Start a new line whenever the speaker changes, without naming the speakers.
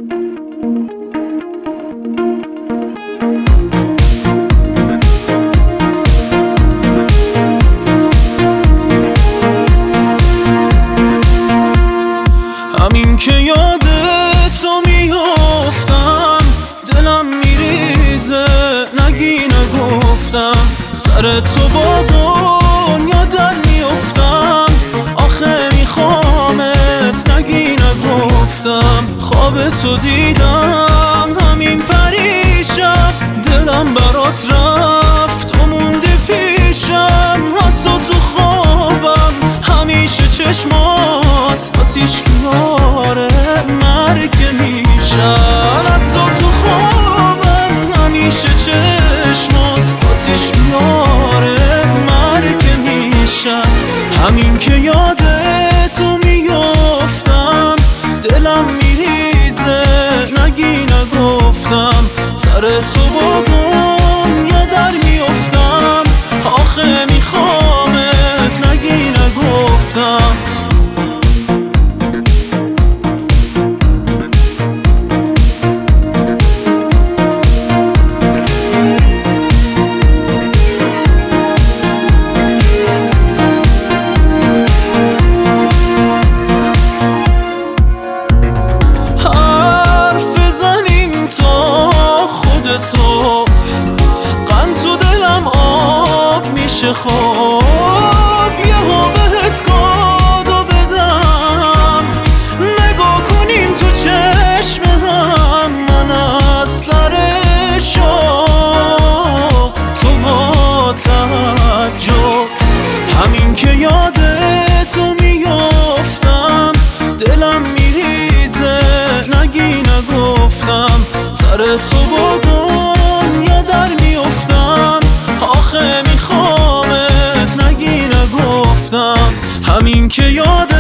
همین که یاد تو میافتم دلم میریزه، نگی نگفتم سر تو با دنیا در میافتم. آخه میخوامت، نگی نگفتم خواب تو دیدم همین پریشب. دلم برات رفت و موندی پیشم، حتی تو خوابم همیشه چشمات آتیش میاره، مرگ میشن. حتی تو خوابم همیشه چشمات آتیش میاره، مرگ میشن. همین که یاد تو میافتم دلم میریزه، نگی نگفتم سر تو با دنیا در میافتم. آخه میخوامت، نگی نگفتم. صبح غم تو دلم آب میشه، خواب یهو بهت کادو بدم. نگاه کنیم تو چشم هم، من از سر شوق تو با تعجب. همین که یاد تو میافتم دلم میریزه، نگی نگفتم سر تو با دنیا در میافتم. آخه میخوامت، نگی نگفتم. همین که یاد